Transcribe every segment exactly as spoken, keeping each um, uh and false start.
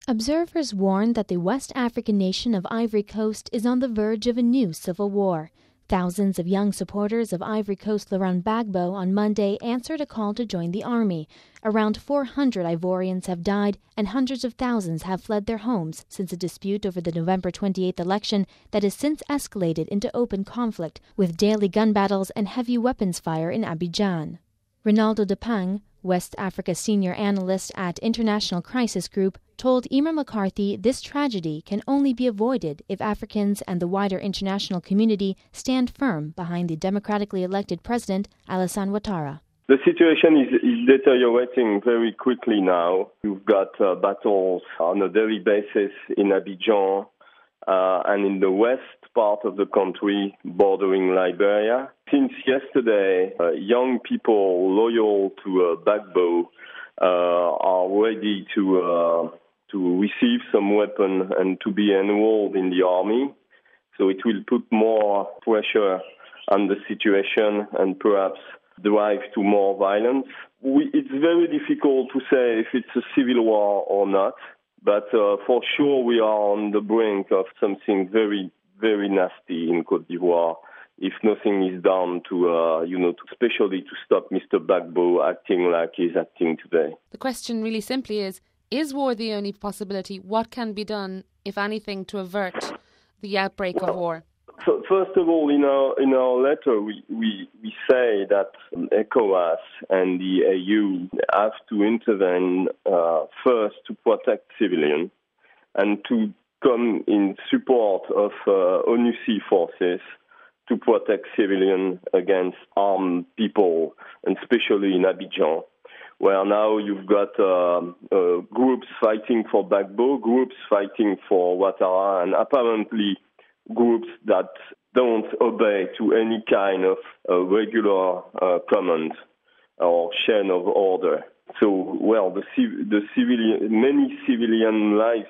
Observers warn that the West African nation of Ivory Coast is on the verge of a new civil war. Thousands of young supporters of Ivory Coast Laurent Gbagbo on Monday answered a call to join the army. Around four hundred Ivorians have died and hundreds of thousands have fled their homes since a dispute over the November twenty-eighth election that has since escalated into open conflict with daily gun battles and heavy weapons fire in Abidjan. Ronaldo Depang, West Africa senior analyst at International Crisis Group, told Emer McCarthy this tragedy can only be avoided if Africans and the wider international community stand firm behind the democratically elected president, Alassane Ouattara. The situation is, is deteriorating very quickly now. You've got uh, battles on a daily basis in Abidjan uh, and in the west part of the country bordering Liberia. Since yesterday, uh, young people loyal to uh, Gbagbo uh, are ready to uh, to receive some weapon and to be enrolled in the army. So it will put more pressure on the situation and perhaps drive to more violence. We, it's very difficult to say if it's a civil war or not, but uh, for sure we are on the brink of something very, very nasty in Côte d'Ivoire if nothing is done to, uh, you know, to, especially to stop Mister Gbagbo acting like he's acting today. The question really simply is, is war the only possibility? What can be done, if anything, to avert the outbreak of war? So first of all, in our in our letter, we, we, we say that ECOWAS and the A U have to intervene uh, first to protect civilians and to come in support of uh, ONUSI forces to protect civilians against armed people, and especially in Abidjan, where now you've got uh, uh, groups fighting for Gbagbo, groups fighting for Ouattara, and apparently groups that don't obey to any kind of uh, regular uh, command or chain of order. So, well, the, civ- the civilian, many civilian lives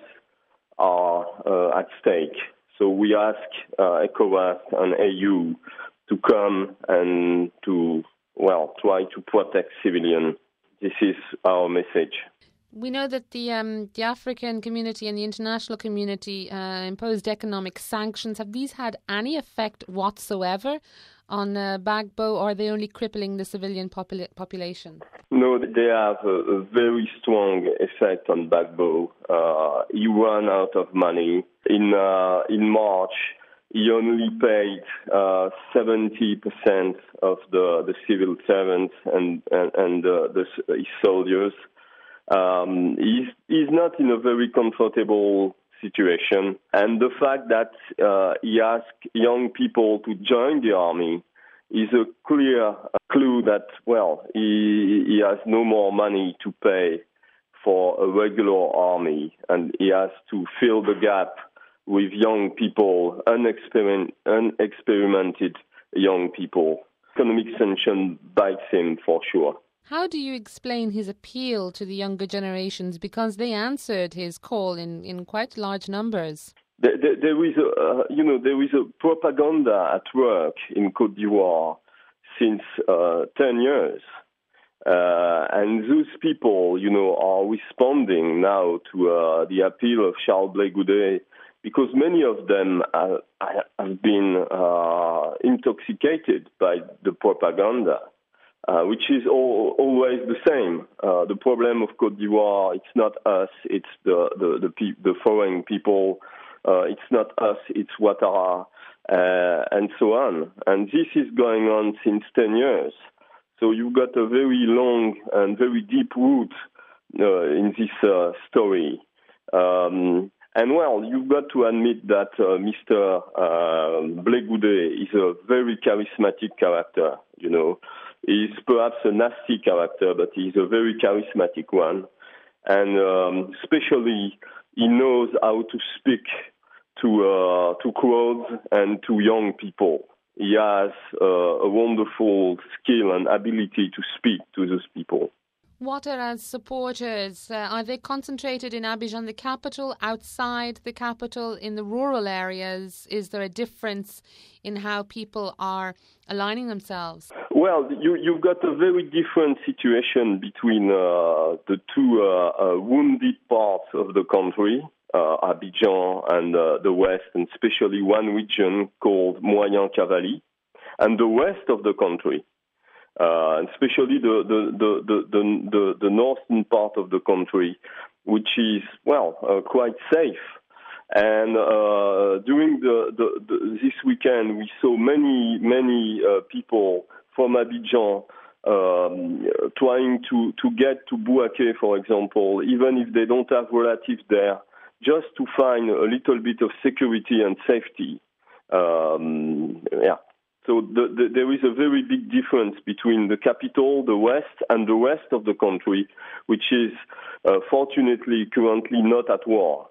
are uh, at stake. So we ask uh, ECOWAS and A U to come and to, well, try to protect civilians. This is our message. We know that the um, the African community and the international community uh, imposed economic sanctions. Have these had any effect whatsoever on uh, Gbagbo, or are they only crippling the civilian popula- population? No, they have a, a very strong effect on Gbagbo. Uh, he ran out of money. In uh, in March, he only paid uh, seventy percent of the, the civil servants and, and, and uh, the, his soldiers. Um, he's, he's not in a very comfortable situation. And the fact that uh, he asked young people to join the army is a clear clue that, well, he, he has no more money to pay for a regular army, and he has to fill the gap with young people, unexperiment, unexperimented young people. Economic sanction bites him for sure. How do you explain his appeal to the younger generations? Because they answered his call in, in quite large numbers. There, there, there is a, uh, you know, there is a propaganda at work in Côte d'Ivoire since uh, ten years. Uh, and those people, you know, are responding now to uh, the appeal of Charles Blé Goudé, because many of them are, have been uh, intoxicated by the propaganda. Uh, which is all, always the same. Uh, the problem of Côte d'Ivoire, it's not us, it's the the the, pe- the foreign people. Uh, it's not us, it's Ouattara, uh, and so on. And this is going on since ten years. So you've got a very long and very deep root uh, in this uh, story. Um, and well, you've got to admit that uh, Mister Uh, Blé Goudé is a very charismatic character, you know. He's perhaps a nasty character, but he's a very charismatic one. And um, especially, he knows how to speak to uh, to crowds and to young people. He has uh, a wonderful skill and ability to speak to those people. Ouattara's supporters, uh, are they concentrated in Abidjan, the capital, outside the capital, in the rural areas? Is there a difference in how people are aligning themselves? Well, you, you've got a very different situation between uh, the two uh, uh, wounded parts of the country, uh, Abidjan and uh, the west, and especially one region called Moyen Cavali, and the west of the country. Uh, especially the the, the, the, the, the the northern part of the country, which is, well, uh, quite safe. And uh, during the, the, the this weekend, we saw many, many uh, people from Abidjan um, trying to, to get to Bouaké, for example, even if they don't have relatives there, just to find a little bit of security and safety. Um, yeah. So the, the, there is a very big difference between the capital, the west, and the rest of the country, which is uh, fortunately currently not at war.